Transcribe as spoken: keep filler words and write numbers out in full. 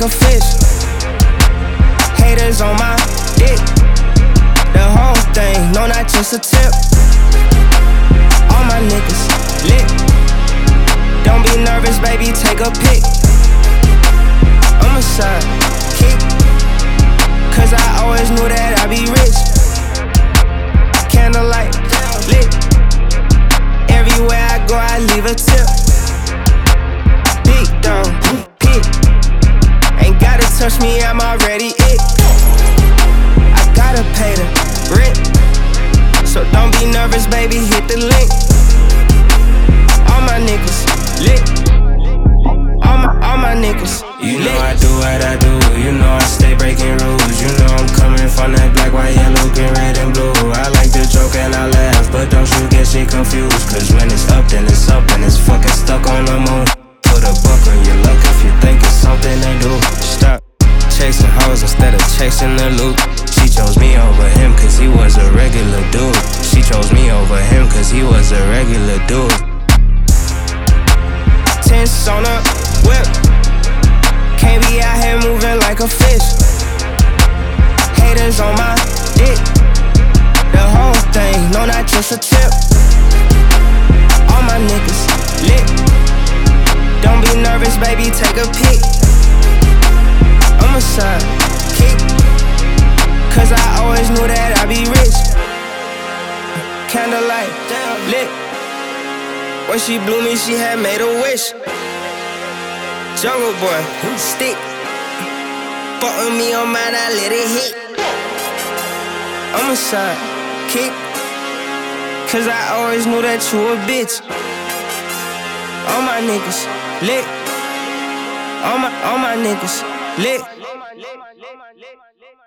a fish. Haters on my dick. The whole thing, no, not just a tip. All my niggas lit. Don't be nervous, baby, take a pic. I'm a sidekick, cause I always knew that I'd be rich. Candlelight lit. Everywhere I go, I leave a tip. Big dog, pick. Ain't gotta touch me, I'm already it. I gotta pay the rent, so don't be nervous, baby, hit the link. All my niggas lit. All my, all my niggas You lit. know I do what I do, you know I stay breaking rules. You know I'm coming from that black, white, yellow, green, red, and blue. I like to joke and I laugh, but don't you get shit confused. Cause when it's up, then it's up, and it's fucking stuck on the moon. Put a buck on your luck if you think it's something to do. Stop chasing hoes instead of chasing the loot. She chose me over him cause he was a regular dude. She chose me over him cause he was a regular dude. Tense on a whip. Can't be out here moving like a fish. Haters on my dick. The whole thing, no, not just a tip. All my niggas lit. Don't be nervous, baby, take a pic. I'm a sidekick, cause I always knew that I'd be rich. Candlelight lit. When she blew me, she had made a wish. Jungle boy, stick. Fuck with me on mine, I let it hit. I'm a sidekick, cause I always knew that you a bitch. All my niggas lit. All my, all my niggas lit.